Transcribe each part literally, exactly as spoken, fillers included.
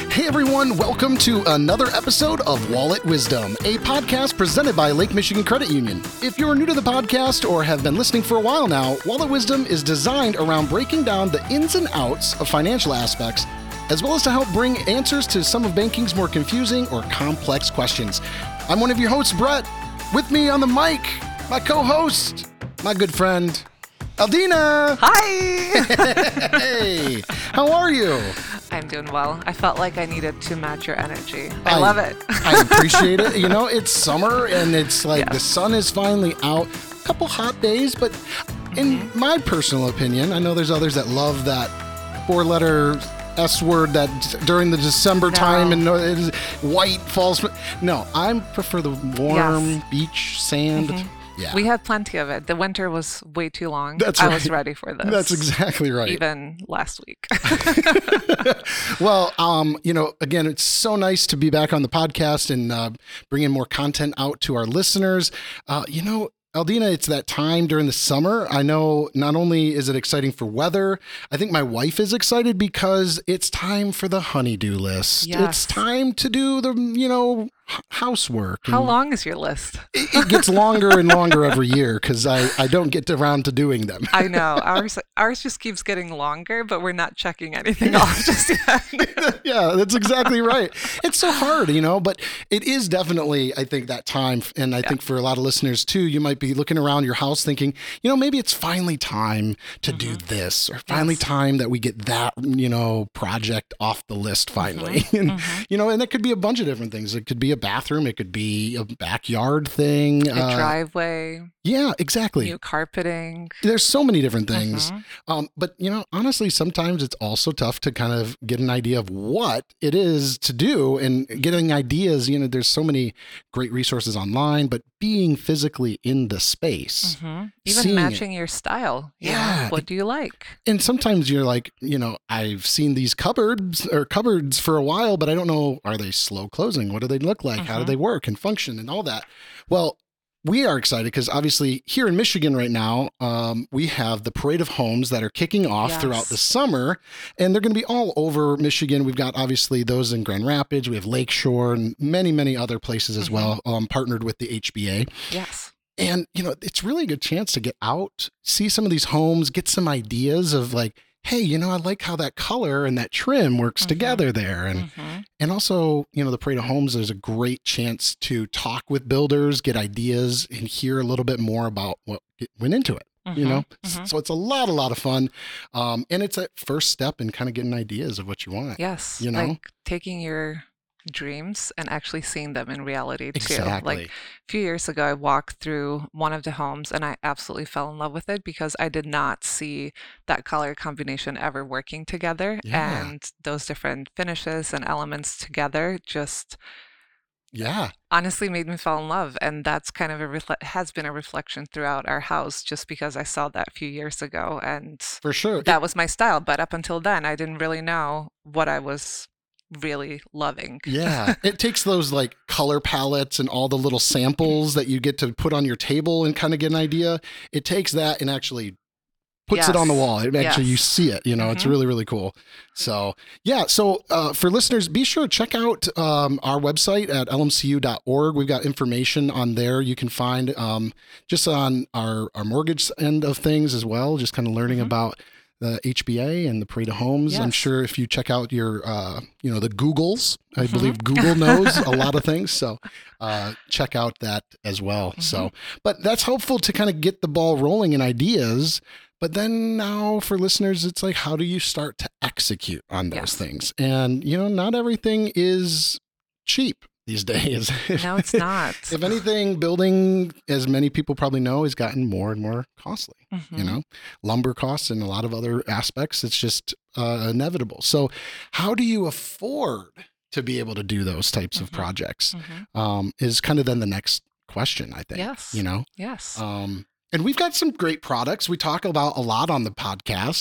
Hey everyone, welcome to another episode of Wallet Wisdom, a podcast presented by Lake Michigan Credit Union. If you're new to the podcast or have been listening for a while now, Wallet Wisdom is designed around breaking down the ins and outs of financial aspects, as well as to help bring answers to some of banking's more confusing or complex questions. I'm one of your hosts, Brett. With me on the mic, my co-host, my good friend, Aldina. Hi. Hey, how are you? I'm doing well. I felt like I needed to match your energy. I, I love it. I appreciate it. You know, it's summer and it's like Yeah. the sun is finally out. A couple hot days, but in my personal opinion, I know there's others that love that four-letter S word that during the December No. time and it is white falls. No, I prefer the warm Yes. beach, sand. Yeah. We had plenty of it. The winter was way too long. That's I right. was ready for this. That's exactly right. Even last week. Well, um, you know, again, it's so nice to be back on the podcast and uh, bringing more content out to our listeners. Uh, you know, Aldina, it's that time during the summer. I know not only is it exciting for weather, I think my wife is excited because it's time for the honey-do list. Yes. It's time to do the, you know, h- housework. How and long is your list? It, it gets longer and longer every year because I, I don't get around to doing them. I know. Ours ours just keeps getting longer, but we're not checking anything off just yet. Yeah, that's exactly right. It's so hard, you know, but it is definitely, I think, that time. And I Yeah. think for a lot of listeners too, you might be looking around your house thinking, you know, maybe it's finally time to do this or finally Yes. time that we get that, you know, project off the list finally. And, Mhm. you know, and that could be a bunch of different things. It could be a bathroom. It could be a backyard thing. A uh, driveway, yeah, exactly. new carpeting. There's so many different things. Mhm. Um, but, you know, honestly, sometimes it's also tough to kind of get an idea of what it is to do and getting ideas. You know, there's so many great resources online, but being physically in the space. Mhm. Even Seeing it. matching your style. You know, Yeah. What do you like? And sometimes you're like, you know, I've seen these cupboards or cupboards for a while, but I don't know, are they slow closing? What do they look like? How do Mhm. they work and function and all that? Well, we are excited because obviously here in Michigan right now, um, we have the Parade of Homes that are kicking off Yes. throughout the summer, and they're going to be all over Michigan. We've got obviously those in Grand Rapids, we have Lakeshore, and many, many other places as Mhm. well, um, partnered with the H B A. Yes. And, you know, it's really a good chance to get out, see some of these homes, get some ideas of like, hey, you know, I like how that color and that trim works Mhm. together there. And Mhm. and also, you know, the Parade of Homes is a great chance to talk with builders, get ideas, and hear a little bit more about what went into it. You Mhm. know, Mhm. so it's a lot, a lot of fun. Um, and it's a first step in kind of getting ideas of what you want. Yes. You know? Like taking your dreams and actually seeing them in reality too. Exactly. Like a few years ago, I walked through one of the homes and I absolutely fell in love with it because I did not see that color combination ever working together. Yeah. And those different finishes and elements together just Yeah. honestly made me fall in love. And that's kind of a refle- has been a reflection throughout our house just because I saw that a few years ago and For sure. that was my style. But up until then, I didn't really know what I was really loving. Yeah, it takes those like color palettes and all the little samples that you get to put on your table and kind of get an idea. It takes that and actually puts it on the Yes. wall. It actually, you Yes. see it, you know, it's Mhm. really, really cool. So yeah. So uh, for listeners, be sure to check out um, our website at L M C U dot org. We've got information on there. You can find um, just on our, our mortgage end of things as well, just kind of learning Mhm. about the H B A and the Parade of Homes. I'm Yes. sure if you check out your, uh, you know, the Googles, I Mhm. believe Google knows a lot of things. So uh, check out that as well. So, but that's helpful to kind of get the ball rolling in ideas. But then now for listeners, it's like, how do you start to execute on those Yes. things? And, you know, not everything is cheap these days. No, it's not. If anything, building, as many people probably know, has gotten more and more costly. You Mhm. know, lumber costs and a lot of other aspects. It's just uh, inevitable. So, how do you afford to be able to do those types of Mhm. projects? Mhm. Um, is kind of then the next question, I think. Yes. You know, Yes. um, and we've got some great products. We talk about a lot on the podcast.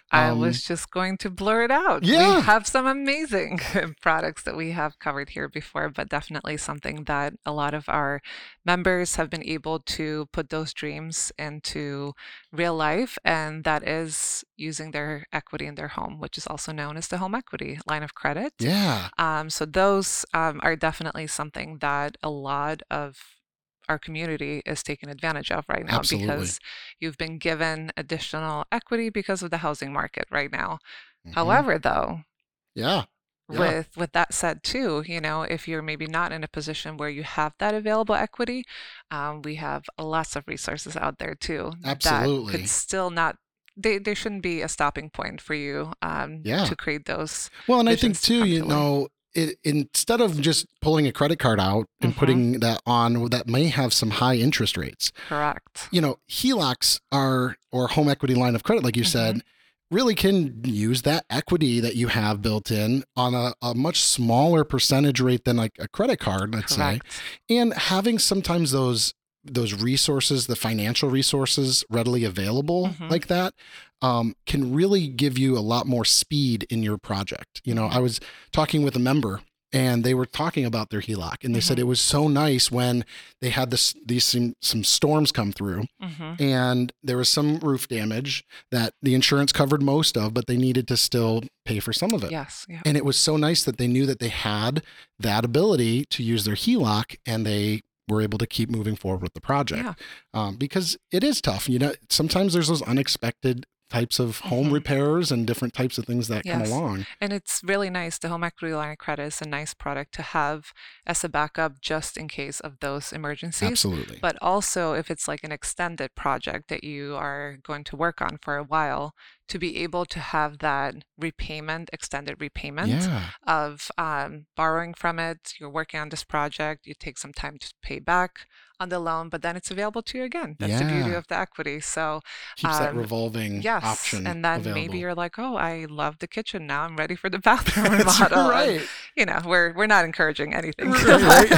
I Um, was just going to blur it out. Yeah. We have some amazing products that we have covered here before, but definitely something that a lot of our members have been able to put those dreams into real life, and that is using their equity in their home, which is also known as the home equity line of credit. yeah, Um, so those um, are definitely something that a lot of our community is taking advantage of right now absolutely. because you've been given additional equity because of the housing market right now. hmm However, though, Yeah, yeah, with with that said too, you know, if you're maybe not in a position where you have that available equity, um, we have lots of resources out there too that could absolutely. still not. They, there shouldn't be a stopping point for you um, Yeah. to create those Well, and I think visions to too, come you to life. know, it, instead of just pulling a credit card out and hmm putting that on that may have some high interest rates, Correct. you know, H E L O Cs are, or home equity line of credit, like you hmm said, really can use that equity that you have built in on a, a much smaller percentage rate than like a credit card, let's say. Correct. And having sometimes those those resources, the financial resources readily available hmm like that, um, can really give you a lot more speed in your project. You know, I was talking with a member and they were talking about their H E L O C and they said hmm it was so nice when they had this these some, some storms come through hmm and there was some roof damage that the insurance covered most of, but they needed to still pay for some of it. Yes. Yeah. And it was so nice that they knew that they had that ability to use their H E L O C and they were able to keep moving forward with the project. Yeah. Um, because it is tough. You know, sometimes there's those unexpected types of home Mhm. repairs and different types of things that come Yes. along. And it's really nice. The home equity line of credit is a nice product to have as a backup just in case of those emergencies. Absolutely. But also, if it's like an extended project that you are going to work on for a while, to be able to have that repayment, extended repayment Yeah. of um, borrowing from it. You're working on this project, you take some time to pay back on the loan, but then it's available to you again. That's the beauty Yeah. of the equity. So, Keeps that um, revolving yes, option and then available. maybe you're like, oh, I love the kitchen now. I'm ready for the bathroom remodel. And, right. you know, we're we're not encouraging anything. Right, right.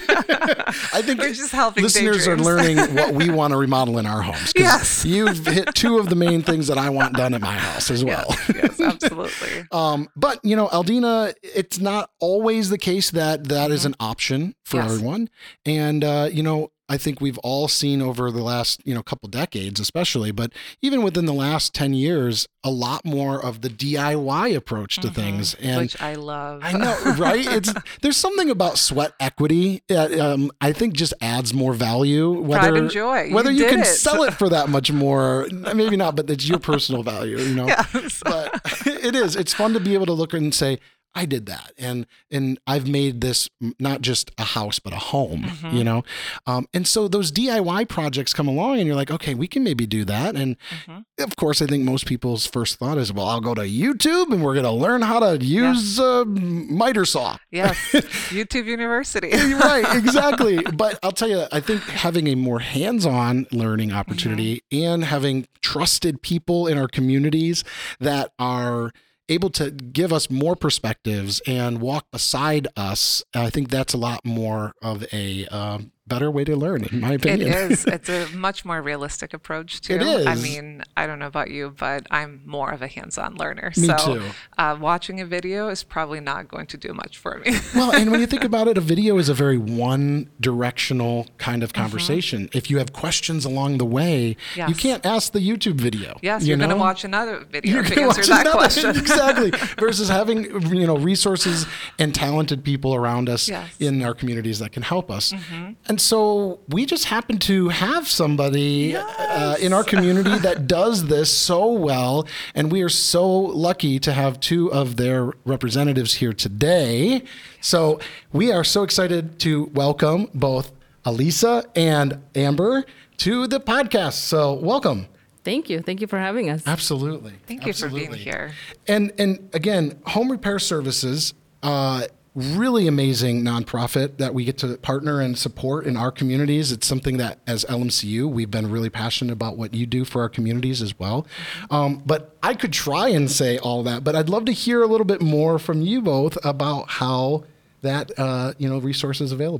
I think We're just helping listeners are daydreams. learning what we want to remodel in our homes. 'Cause Yes. You've hit two of the main things that I want done at my house as well. Yes, yes, absolutely. Um, but you know, Aldina, it's not always the case that that is Mhm. an option for Yes. everyone. And uh, you know, I think we've all seen over the last, you know, couple decades, especially, but even within the last ten years, a lot more of the D I Y approach to Mhm. things. And Which I love. I know, right? It's there's something about sweat equity. That, um, I think just adds more value. Whether Pride and joy. whether you you, did can it. sell it for that much more, maybe not, but it's your personal value, you know. Yes. But it is. It's fun to be able to look and say, I did that, and and I've made this not just a house but a home, Mhm. you know. Um, and so those D I Y projects come along, and you're like, okay, we can maybe do that. And Mhm. of course, I think most people's first thought is, well, I'll go to YouTube and we're going to learn how to use a miter saw. Yes. YouTube University. Right, exactly. But I'll tell you, I think having a more hands-on learning opportunity and having trusted people in our communities that are able to give us more perspectives and walk beside us, I think that's a lot more of a um, better way to learn, in my It opinion. is. It's a much more realistic approach too. It is. I mean, I don't know about you, but I'm more of a hands-on learner. Me so too. Uh, watching a video is probably not going to do much for me. Well, and when you think about it, a video is a very one-directional kind of conversation. If you have questions along the way, you Yes. can't ask the YouTube video. Yes, you you're going to know? watch another video You're to gonna answer watch that another- question. exactly. Versus having, you know, resources and talented people around us Yes. in our communities that can help us. Mm-hmm. And so we just happen to have somebody uh, in our community that does this so well. And we are so lucky to have two of their representatives here today. So we are so excited to welcome both Alisa and Amber to the podcast. So welcome. Thank you. Thank you for having us. Absolutely. Thank you for being Absolutely. here. And and again, Home Repair Services, uh, really amazing nonprofit that we get to partner and support in our communities. It's something that, as L M C U, we've been really passionate about what you do for our communities as well. Um, but I could try and say all that, but I'd love to hear a little bit more from you both about how that uh, you know resource is available.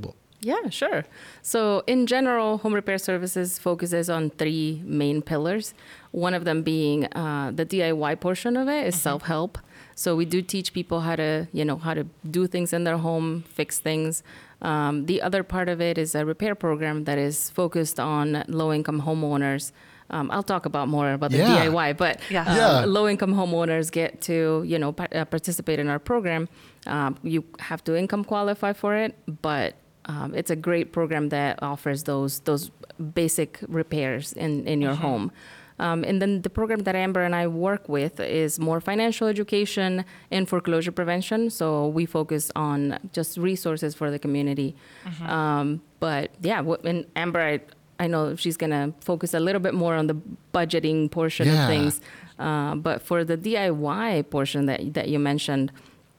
Yeah, sure. So in general, home repair services focuses on three main pillars. One of them being uh, the D I Y portion of it is mm-hmm. self-help. So we do teach people how to, you know, how to do things in their home, fix things. Um, the other part of it is a repair program that is focused on low-income homeowners. Um, I'll talk about more about the yeah. D I Y, but yeah. Um, yeah. low-income homeowners get to, you know, pa- uh, participate in our program. Um, you have to income qualify for it, but um, it's a great program that offers those those basic repairs in, in your mm-hmm. home. Um, and then the program that Amber and I work with is more financial education and foreclosure prevention. So we focus on just resources for the community. Mm-hmm. Um, but yeah, and Amber, I, I know she's going to focus a little bit more on the budgeting portion yeah. of things. Uh, but for the D I Y portion that that you mentioned,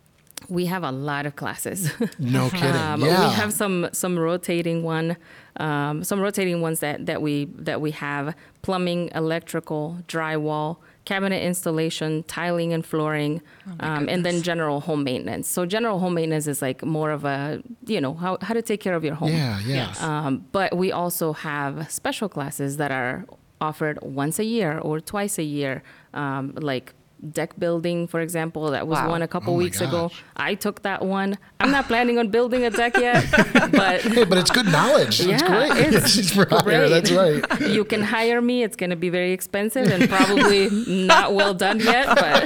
we have a lot of classes. No kidding. um, yeah. We have some some rotating one, um, some rotating ones that, that we that we have: plumbing, electrical, drywall, cabinet installation, tiling and flooring, oh um, and then general home maintenance. So general home maintenance is like more of a, you know, how how to take care of your home. Yeah, yeah. Um, but we also have special classes that are offered once a year or twice a year, um, like deck building, for example. That was wow. one a couple oh weeks gosh. ago. I took that one. I'm not planning on building a deck yet, but hey, but it's good knowledge. Yeah, it's great. It's She's right. great. That's right. You can hire me. It's going to be very expensive and probably not well done yet,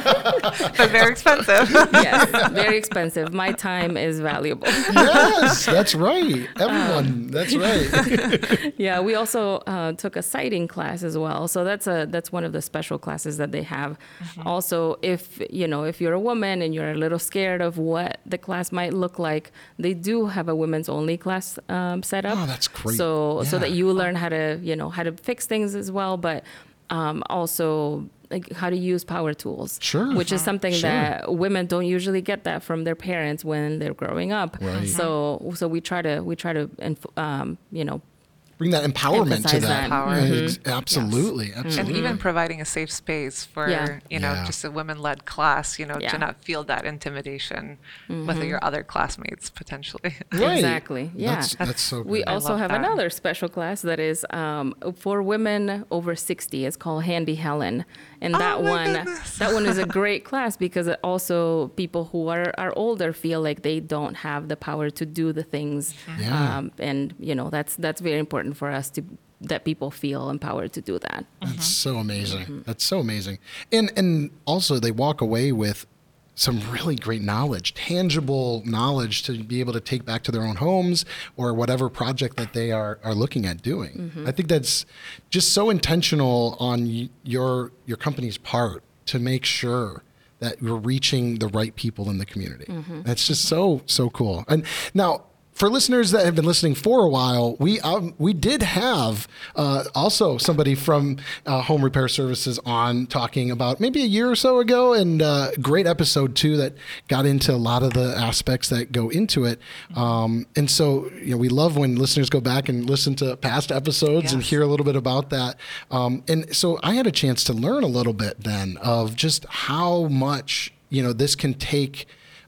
but but very expensive. Yes, very expensive. My time is valuable. Yes, that's right. Everyone, um, that's right. Yeah, we also uh, took a siding class as well. So that's a that's one of the special classes that they have. Mm-hmm. Also, if you know if you're a woman and you're a little scared of what the class might look like, they do have a women's only class um, set up. Oh, that's great. So yeah. so that you learn how to you know how to fix things as well, but um, also like how to use power tools. Sure. Which is something sure. that women don't usually get that from their parents when they're growing up. Right. So so we try to we try to um, you know. bring that empowerment to that. that. Power. Mm-hmm. Absolutely, yes. absolutely. And even providing a safe space for, yeah. you know, yeah. just a women-led class, you know, yeah. to not feel that intimidation mm-hmm. with your other classmates potentially. Right. Exactly. Yeah. That's, that's so good. We also have that. another special class that is um, for women over sixty. It's called Handy Helen. And that oh one goodness. that one is a great class because it also people who are, are older feel like they don't have the power to do the things. Yeah. Um, and you know, that's that's very important for us to that people feel empowered to do that. That's mm-hmm. so amazing. Mm-hmm. That's so amazing. And and also they walk away with some really great knowledge, tangible knowledge to be able to take back to their own homes or whatever project that they are, are looking at doing. Mm-hmm. I think that's just so intentional on y- your your company's part to make sure that you're reaching the right people in the community. Mm-hmm. That's just so, so cool. And now, for listeners that have been listening for a while, we um, we did have uh, also somebody from uh, Home Repair Services on talking about maybe a year or so ago, and uh, great episode too that got into a lot of the aspects that go into it. Um, and so, you know, we love when listeners go back and listen to past episodes yes. and hear a little bit about that. Um, and so I had a chance to learn a little bit then of just how much, you know, this can take.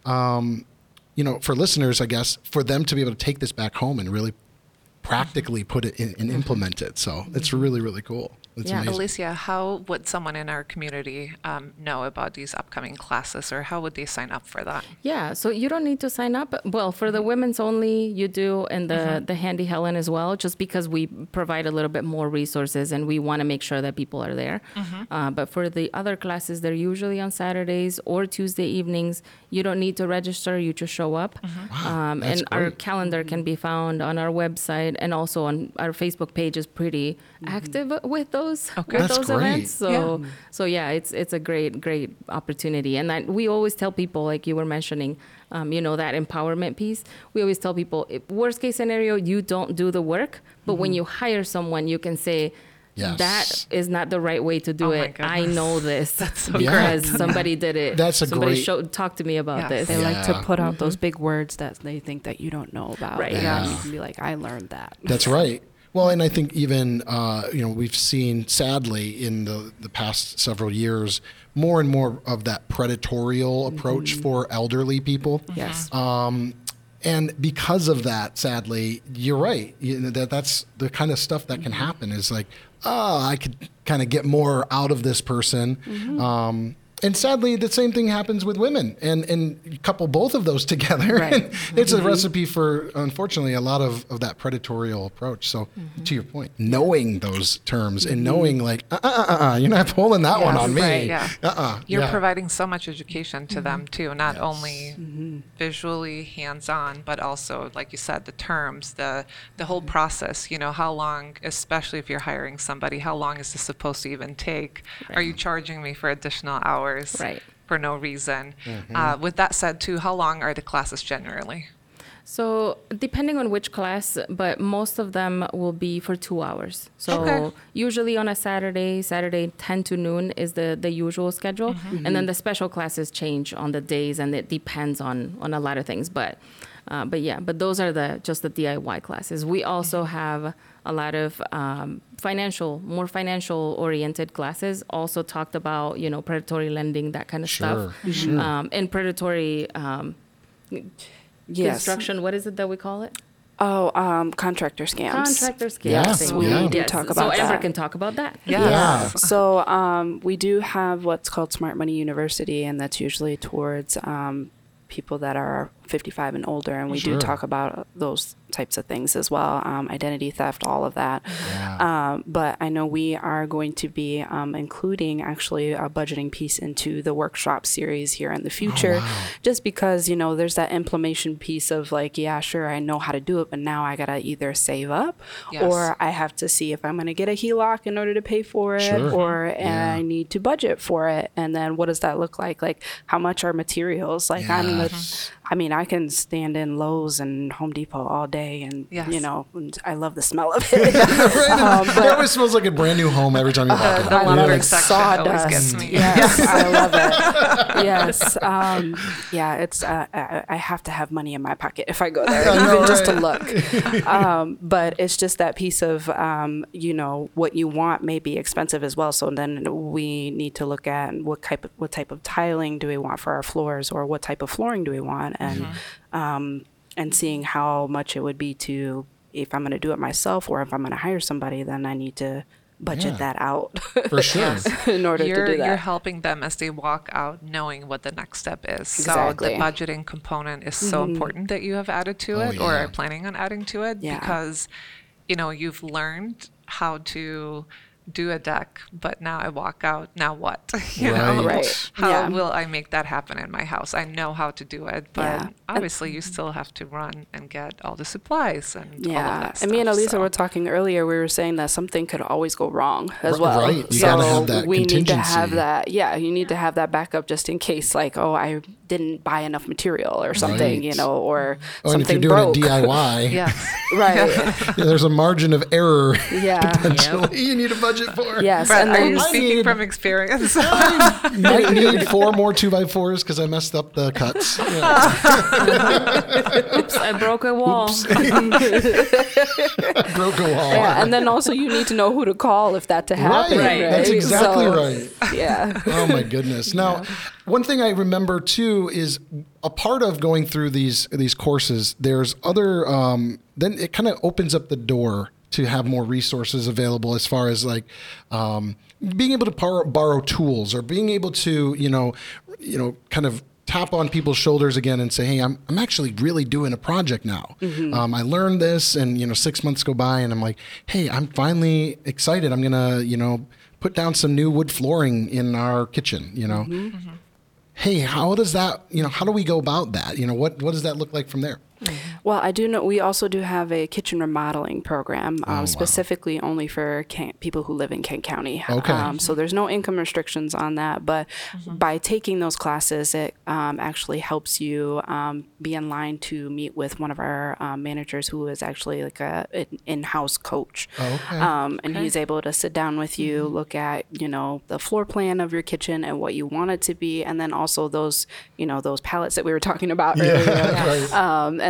Um, you know, for listeners, I guess, for them to be able to take this back home and really practically put it in and implement it. So it's really, really cool. It's Yeah. amazing. Alicia, how would someone in our community um, know about these upcoming classes, or how would they sign up for that? Yeah, so you don't need to sign up. Well, for the women's only, you do, and the, mm-hmm. the Handy Helen as well, just because we provide a little bit more resources and we want to make sure that people are there. Mm-hmm. Uh, but for the other classes, they're usually on Saturdays or Tuesday evenings. You don't need to register, you just show up. Mm-hmm. Wow, um, that's and great. our calendar can be found on our website, and also on our Facebook page is pretty mm-hmm. active with those. Okay. With That's those great. events. So Yeah. so yeah, it's it's a great, great opportunity. And that we always tell people, like you were mentioning, um, you know, that empowerment piece. We always tell people, if worst case scenario, you don't do the work, but mm-hmm. when you hire someone, you can say, Yes. that is not the right way to do Oh my it. I goodness. know this That's so because great. somebody did it. That's a somebody great- showed, talked to me about Yes. this. They Yeah. like to put out those big words that they think that you don't know about. Right. And Yeah. you can be like, I learned that. That's right. Well, and I think even, uh, you know, we've seen, sadly, in the, the past several years, more and more of that predatorial approach for elderly people. Yes. Um, And because of that, sadly, you're right. You know, that that's the kind of stuff that can happen is like, oh, I could kind of get more out of this person. Mm-hmm. Um, and sadly, the same thing happens with women. And and you couple both of those together, right. and it's mm-hmm. a recipe for, unfortunately, a lot of, of that predatorial approach. So mm-hmm. to your point, knowing those terms mm-hmm. and knowing like, uh, uh, uh, uh, you're not pulling that yes, one on me. Right, yeah. Uh-uh, you're yeah. providing so much education to mm-hmm. them too, not yes. only mm-hmm. visually hands-on, but also, like you said, the terms, the the whole process. You know, how long, especially if you're hiring somebody, how long is this supposed to even take? Right. Are you charging me for additional hours? Right. For no reason. Mm-hmm. Uh, with that said, too, how long are the classes generally? So depending on which class, but most of them will be for two hours. So okay. usually on a Saturday, Saturday ten to noon is the, the usual schedule. Mm-hmm. And then the special classes change on the days, and it depends on, on a lot of things. But uh, but yeah, but those are the just the D I Y classes. We also have a lot of um, financial, more financial oriented classes. Also talked about, you know, predatory lending, that kind of sure, stuff. Sure. Um, and predatory um, yes. construction. What is it that we call it? Oh, um, contractor scams. Contractor scams. Yes, we yeah. do Yes. talk So about Amber that. can talk about that. Yes. Yeah. So um, we do have what's called Smart Money University, and that's usually towards um, people that are fifty-five and older, and we Sure. do talk about those types of things as well, um, identity theft, all of that. Yeah. Um, but I know we are going to be um, including actually a budgeting piece into the workshop series here in the future, Oh, wow. just because, you know, there's that implementation piece of like, yeah, sure, I know how to do it, but now I got to either save up Yes. or I have to see if I'm going to get a H E L O C in order to pay for it, Sure. or Yeah. I need to budget for it. And then what does that look like? Like, how much are materials? Like, I'm the, Yes. I mean, I can stand in Lowe's and Home Depot all day, and Yes. you know, and I love the smell of it. Right? um, It but always smells like a brand new home every time you walk in. the I lumber love Yeah. it. section always Sawdust. gets me. Yes, I love it. Yes, um, yeah, it's. Uh, I, I have to have money in my pocket if I go there, I even know, just to right? look. Um, but it's just that piece of, um, you know, what you want may be expensive as well. So then we need to look at what type of what type of tiling do we want for our floors, or what type of flooring do we want, and Mm-hmm. um, and seeing how much it would be to, if I'm going to do it myself or if I'm going to hire somebody, then I need to budget Yeah. that out For sure. in order you're, to do that. You're helping them as they walk out knowing what the next step is. Exactly. So the budgeting component is so Mhm. important that you have added to Oh, it or yeah. are planning on adding to it Yeah. because, you know, you've learned how to do a deck, but now I walk out, now what? you know, Right. Right. how Yeah. will I make that happen in my house? I know how to do it, but Yeah. obviously you still have to run and get all the supplies and all of Yeah, that and me and stuff, Elisa so. were talking earlier. We were saying that something could always go wrong as R- well. right. You so gotta have that we need to contingency. have that. Yeah, you need to have that backup just in case. Like, oh, I didn't buy enough material or something, Right. you know, or Oh, and if something you're doing broke. it D I Y, Yes. Right. yeah, there's a margin of error Yeah. potentially you need a budget for. Yes. Brett, and are then you I speaking need- from experience? I might need four more two by fours because I messed up the cuts. Yeah. Oops, I broke a wall. Broke a wall. yeah, and then also you need to know who to call if that to happen. Right. Right. That's exactly So, right. Yeah. Oh my goodness. Now, one thing I remember too is a part of going through these these courses. There's other. Um, then it kind of opens up the door to have more resources available as far as like um, being able to borrow, borrow tools or being able to you know you know kind of tap on people's shoulders again and say, hey, I'm I'm actually really doing a project now. Mm-hmm. Um, I learned this, and you know six months go by, and I'm like, hey, I'm finally excited. I'm gonna you know. put down some new wood flooring in our kitchen, you know. Mm-hmm. Hey, how does that, you know, how do we go about that? You know, what, what does that look like from there? Well, I do know we also do have a kitchen remodeling program, um, Oh, wow. specifically only for Kent, people who live in Kent County. Okay. Um, so there's no income restrictions on that, but Mm-hmm. by taking those classes, it um, actually helps you um, be in line to meet with one of our um, managers who is actually like a an in-house coach. Oh, okay. Um, and Okay. he's able to sit down with you, look at, you know, the floor plan of your kitchen and what you want it to be, and then also those, you know, those pallets that we were talking about Yeah, earlier. right. Um, and looking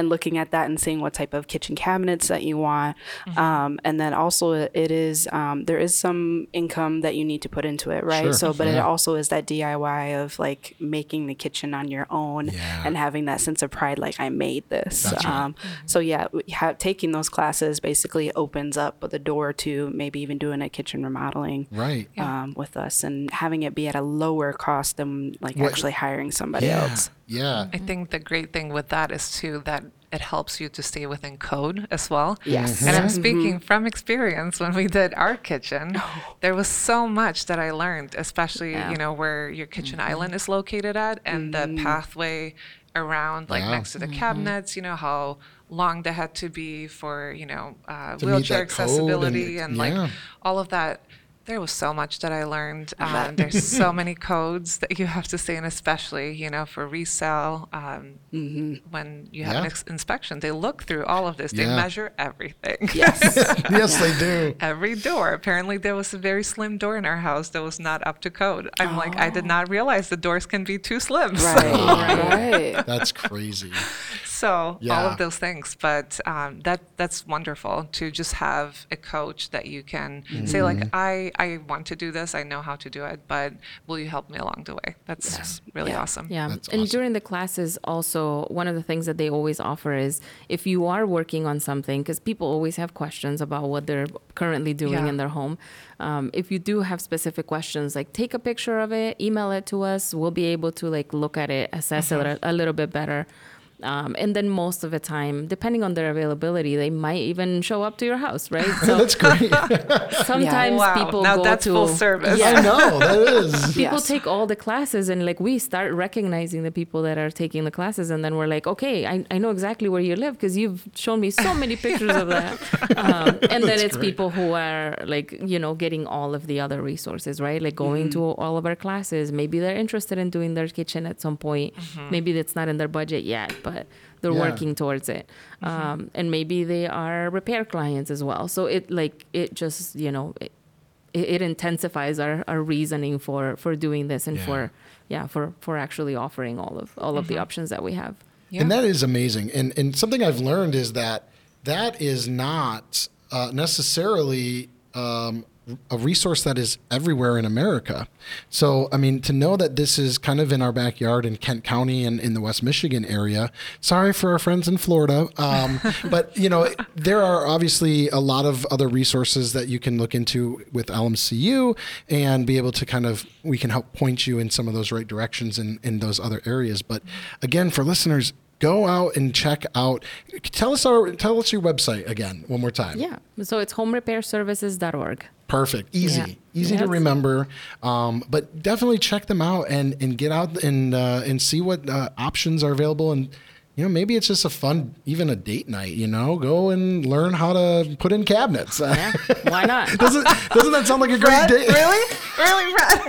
at that and seeing what type of kitchen cabinets that you want. Mm-hmm. Um, and then also it is, um, there is some income that you need to put into it, right? Sure. So, but yeah. it also is that D I Y of like making the kitchen on your own yeah. and having that sense of pride, like I made this. That's right. Um, so yeah, ha- taking those classes basically opens up the door to maybe even doing a kitchen remodeling right. um, with us and having it be at a lower cost than like What? actually hiring somebody Yeah. else. Yeah. I think the great thing with that is too that it helps you to stay within code as well. Yes. And I'm Mhm. speaking from experience. When we did our kitchen, there was so much that I learned, especially, Yeah. you know, where your kitchen island is located at and the pathway around, like Yeah. next to the cabinets, you know, how long they had to be for, you know, uh, To meet wheelchair that code accessibility and- and, yeah. like all of that. There was so much that I learned. Um, there's so many codes that you have to stay in, especially, you know, for resale. Um, when you have an Yeah. ex- inspection, they look through all of this. They Yeah. measure everything. Yes. Yes, they do. Every door. Apparently, there was a very slim door in our house that was not up to code. I'm like, I did not realize the doors can be too slim. So- Right. Right. That's crazy. So all Yeah. of those things, but um, that that's wonderful to just have a coach that you can say like, Mm-hmm. I I want to do this, I know how to do it, but will you help me along the way? That's really Yeah. awesome. Yeah. That's and awesome. during the classes, also, one of the things that they always offer is if you are working on something, because people always have questions about what they're currently doing Yeah. in their home. Um, if you do have specific questions, like take a picture of it, email it to us. We'll be able to like look at it, assess Mm-hmm. it a, a little bit better. Um, and then most of the time, depending on their availability, they might even show up to your house, right? So That's great. sometimes Wow. people now go that's to full service. I know that is. people Yes. take all the classes and like we start recognizing the people that are taking the classes and then we're like, okay, I, I know exactly where you live because you've shown me so many pictures of that. Um, and then That's it's great. people who are like, you know, getting all of the other resources, right? Like going to all of our classes. Maybe they're interested in doing their kitchen at some point. Maybe that's not in their budget yet, but they're Yeah. working towards it. Um, and maybe they are repair clients as well. So it like, it just, you know, it, it it intensifies our, our reasoning for, for doing this and Yeah. for, yeah, for, for actually offering all of, all of the options that we have. Yeah. And that is amazing. And and something I've learned is that that is not uh, necessarily um, a resource that is everywhere in America. So, I mean, to know that this is kind of in our backyard in Kent County and in the West Michigan area, sorry for our friends in Florida. Um, but, you know, there are obviously a lot of other resources that you can look into with L M C U and be able to kind of, we can help point you in some of those right directions in, in those other areas. But again, for listeners, go out and check out. Tell us our tell us your website again one more time. Yeah. So it's home repair services dot org. Perfect. Easy. Yeah. Easy to Yes. remember. Um, but definitely check them out and, and get out and uh, and see what uh, options are available. And, you know, maybe it's just a fun, even a date night, you know, go and learn how to put in cabinets. Yeah. Why not? doesn't, doesn't that sound like a great date? Really? Really, Brad?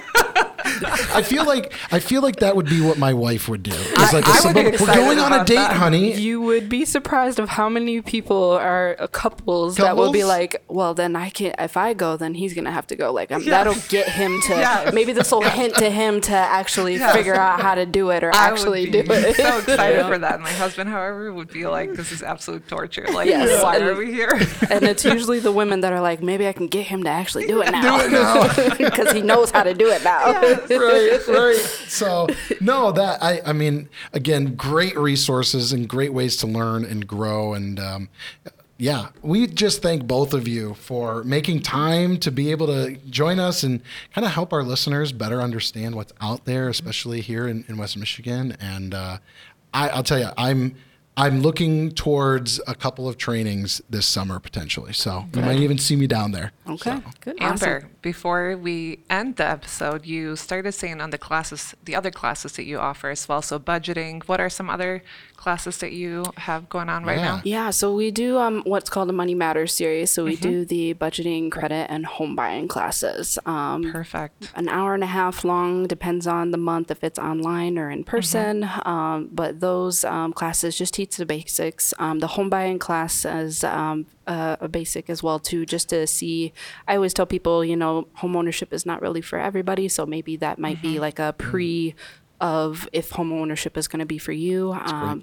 I feel like I feel like that would be what my wife would do. It's like, I so, would but get we're excited going on a about date, that. honey. You would be surprised of how many people are uh, couples, that will be Couples? like, well, then I can't, if I go, then he's going to have to go. Like, um, Yeah. that'll get him to, Yes. maybe this will hint to him to actually Yes. figure out how to do it or I would actually be do it. so excited Yeah. for that. My husband, however, would be like, this is absolute torture. Like, Yes. why And- are we here? And it's usually the women that are like, maybe I can get him to actually do it now. Do it now. Because he knows how to do it now. right, right. So no, that I, I mean, again, great resources and great ways to learn and grow. And um, yeah, we just thank both of you for making time to be able to join us and kind of help our listeners better understand what's out there, especially here in, in West Michigan. And uh, I, I'll tell you, I'm. I'm looking towards a couple of trainings this summer potentially. So you might even see me down there. Okay. Good. Amber, before we end the episode, you started saying on the classes, the other classes that you offer as well. So budgeting, what are some other classes that you have going on right Yeah. now? Yeah, so we do um, what's called a Money Matters series. So we do the budgeting, credit, and home buying classes. Um, Perfect. an hour and a half long, depends on the month if it's online or in person. Um, but those um, classes just teach the basics. Um, the home buying class is um, uh, a basic as well too, just to see. I always tell people, you know, home ownership is not really for everybody. So maybe that might be like a pre of if home ownership is going to be for you. That's a Um, great point.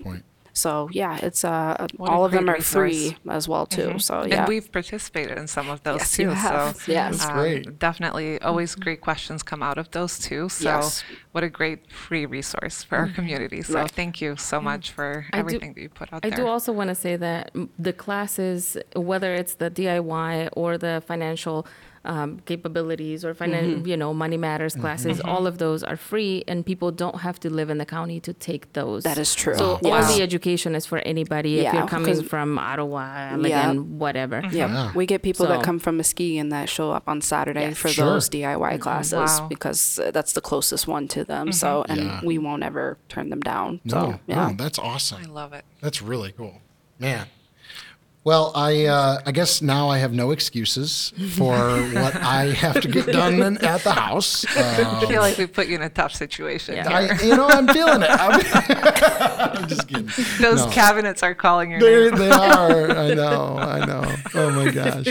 So yeah, it's uh, What a all of them great are free resource. as well too. Mhm. So yeah, And we've participated in some of those Yes, too. you have. So Yes. That's um, great. definitely always great questions come out of those too. So Yes. what a great free resource for our community. So Right. thank you so much for I do- everything that you put out I there. do also want to say that mm, the classes, whether it's the D I Y or the financial um, capabilities or finan- you know, money matters classes, all of those are free, and people don't have to live in the county to take those. that is true. So Yes. all the education is for anybody. If Yeah, you're coming 'cause- from Ottawa, Yeah. again, whatever. Yeah, Yeah. we get people that So- come from Muskegon that show up on Saturday Yes. for Sure. those D I Y classes Wow. because uh, that's the closest one to them. So, and Yeah. we won't ever turn them down. No, So, yeah. no, that's I awesome. love it. That's really cool, man. Well, I uh, I guess now I have no excuses for what I have to get done in- at the house. I Um, feel like we put you in a tough situation Yeah. here. I, you know, I'm feeling it. I'm, I'm just kidding. Those No. cabinets are calling your They, name. they are. I know. I know. Oh my gosh.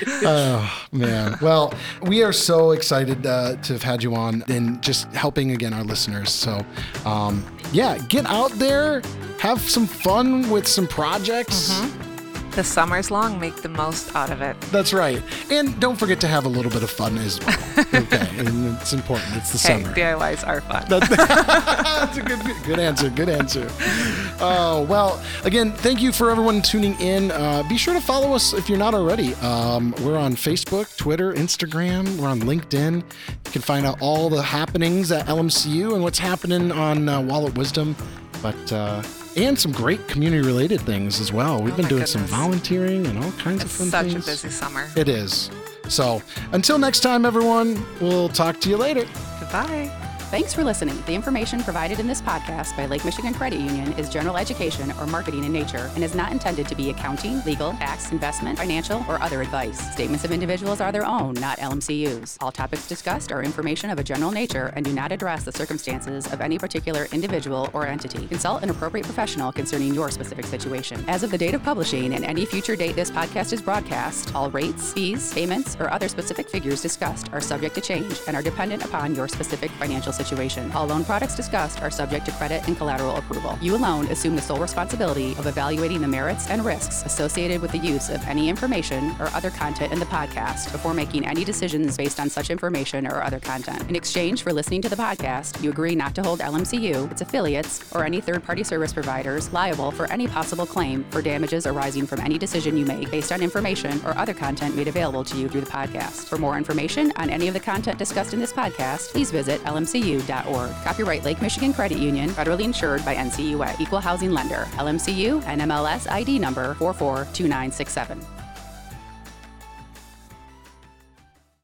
Oh man. Well, we are so excited uh, to have had you on and just helping again our listeners. So, um, yeah, get out there, have some fun with some projects. The summer's long. Make the most out of it. That's right. And don't forget to have a little bit of fun as well. Okay. And it's important. It's the Hey, summer. D I Ys are fun. That's a good, good answer. Good answer. Oh, well, again, thank you for everyone tuning in. Uh, be sure to follow us if you're not already. Um, we're on Facebook, Twitter, Instagram. We're on LinkedIn. You can find out all the happenings at L M C U and what's happening on uh, Wallet Wisdom. But, uh, and some great community-related things as well. We've Oh been my doing some goodness. volunteering and all kinds It's of fun such things. a busy summer. It is. So, until next time, everyone, we'll talk to you later. Goodbye. Thanks for listening. The information provided in this podcast by Lake Michigan Credit Union is general education or marketing in nature and is not intended to be accounting, legal, tax, investment, financial, or other advice. Statements of individuals are their own, not L M C U's. All topics discussed are information of a general nature and do not address the circumstances of any particular individual or entity. Consult an appropriate professional concerning your specific situation. As of the date of publishing and any future date this podcast is broadcast, all rates, fees, payments, or other specific figures discussed are subject to change and are dependent upon your specific financial situation. All loan products discussed are subject to credit and collateral approval. You alone assume the sole responsibility of evaluating the merits and risks associated with the use of any information or other content in the podcast before making any decisions based on such information or other content. In exchange for listening to the podcast, you agree not to hold L M C U, its affiliates, or any third-party service providers liable for any possible claim for damages arising from any decision you make based on information or other content made available to you through the podcast. For more information on any of the content discussed in this podcast, please visit L M C U dot org. Copyright Lake Michigan Credit Union, federally insured by N C U A. Equal housing lender. L M C U, N M L S I D number four four two nine six seven.